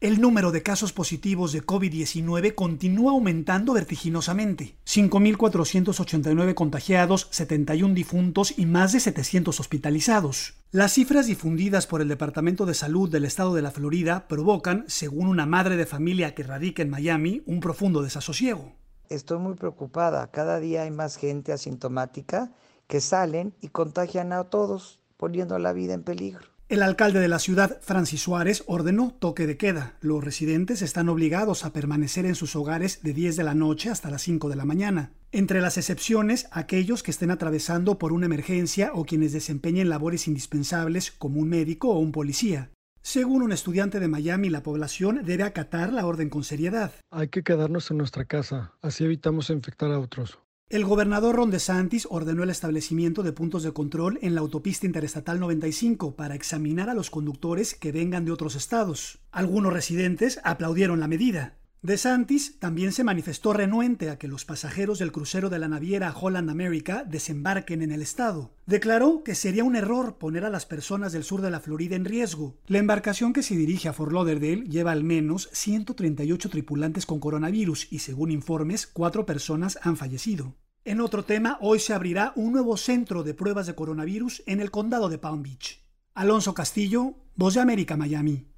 El número de casos positivos de COVID-19 continúa aumentando vertiginosamente. 5.489 contagiados, 71 difuntos y más de 700 hospitalizados. Las cifras difundidas por el Departamento de Salud del Estado de la Florida provocan, según una madre de familia que radica en Miami, un profundo desasosiego. Estoy muy preocupada. Cada día hay más gente asintomática que salen y contagian a todos, poniendo la vida en peligro. El alcalde de la ciudad, Francis Suárez, ordenó toque de queda. Los residentes están obligados a permanecer en sus hogares de 10 de la noche hasta las 5 de la mañana. Entre las excepciones, aquellos que estén atravesando por una emergencia o quienes desempeñen labores indispensables como un médico o un policía. Según un estudiante de Miami, la población debe acatar la orden con seriedad. Hay que quedarnos en nuestra casa, así evitamos infectar a otros. El gobernador Ron DeSantis ordenó el establecimiento de puntos de control en la autopista interestatal 95 para examinar a los conductores que vengan de otros estados. Algunos residentes aplaudieron la medida. DeSantis también se manifestó renuente a que los pasajeros del crucero de la naviera Holland America desembarquen en el estado. Declaró que sería un error poner a las personas del sur de la Florida en riesgo. La embarcación que se dirige a Fort Lauderdale lleva al menos 138 tripulantes con coronavirus y, según informes, 4 personas han fallecido. En otro tema, hoy se abrirá un nuevo centro de pruebas de coronavirus en el condado de Palm Beach. Alonso Castillo, Voz de América, Miami.